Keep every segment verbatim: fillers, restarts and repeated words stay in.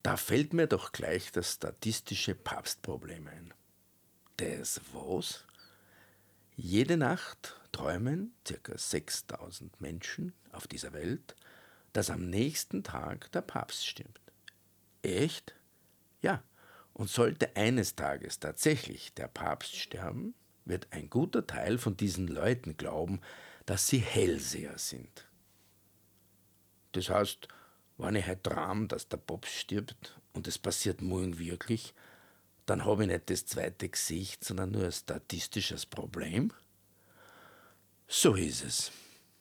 Da fällt mir doch gleich das statistische Papstproblem ein. Das was? Jede Nacht träumen ca. sechstausend Menschen auf dieser Welt, dass am nächsten Tag der Papst stirbt. Echt? Ja. Und sollte eines Tages tatsächlich der Papst sterben, wird ein guter Teil von diesen Leuten glauben, dass sie Hellseher sind. Das heißt, wenn ich heute träum, dass der Papst stirbt und es passiert morgen wirklich, dann habe ich nicht das zweite Gesicht, sondern nur ein statistisches Problem. So ist es.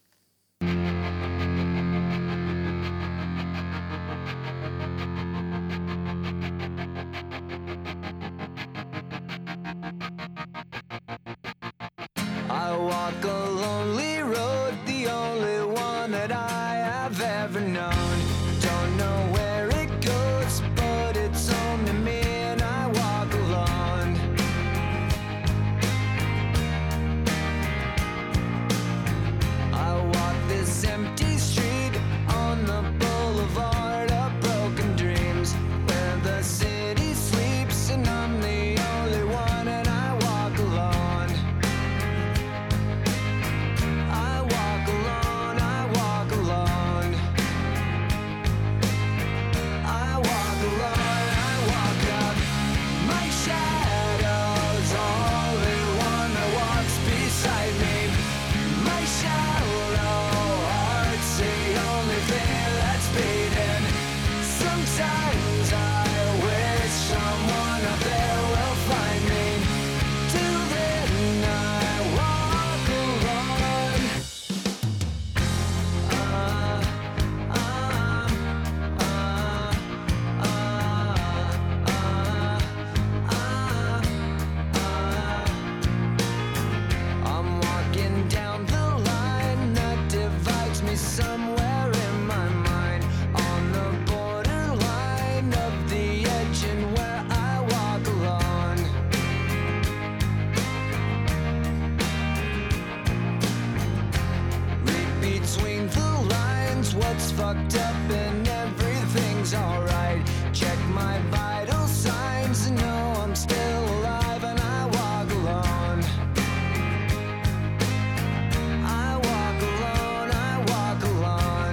I walk a lonely road, the only one that I have ever known. Don't know where it goes, but it's home to me and I walk alone. I walk this empty street on the boulevard of broken dreams, where the city sleeps and I'm the only one and I walk alone. I walk alone, I walk alone. I walk alone, I walk up. My shadow's only one that walks beside me. My shallow heart's the only thing that's beating. Sometimes I wish someone up there will find me. Till then I walk alone. I'm walking down the line that divides me somewhere in my mind, on the borderline of the edge and where I walk alone. Read between the lines, what's fucked up and everything's alright. Check my vital signs and know I'm still alive and I walk alone. I walk alone, I walk alone.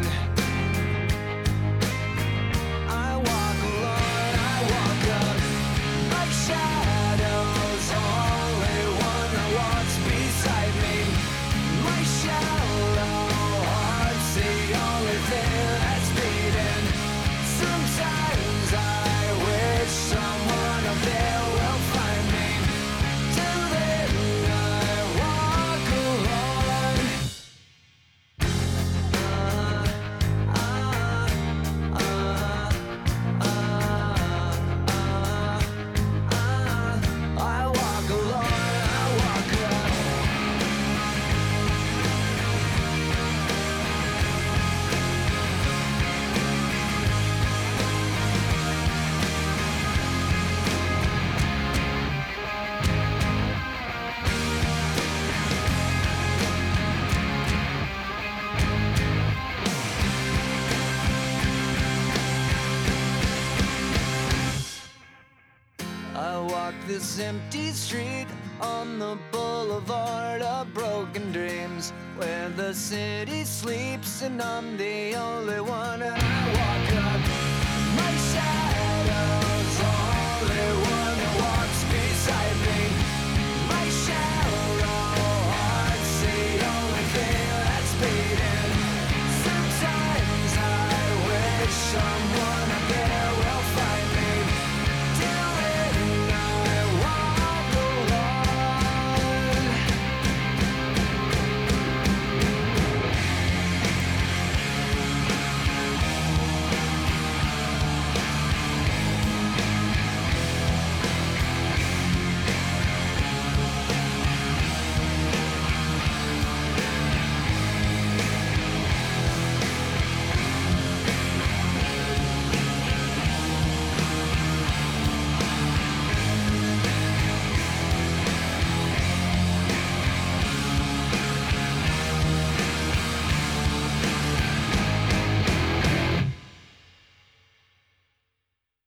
I walk alone, I walk up. My shadow's only one that walks beside me. My shallow heart's the only thing that's beating. Sometimes I wish someone up there will find me. Till then I walk alone. I walk alone, I walk up. I walk this empty street on the boulevard of broken dreams, where the city sleeps and I'm the only one and I walk up.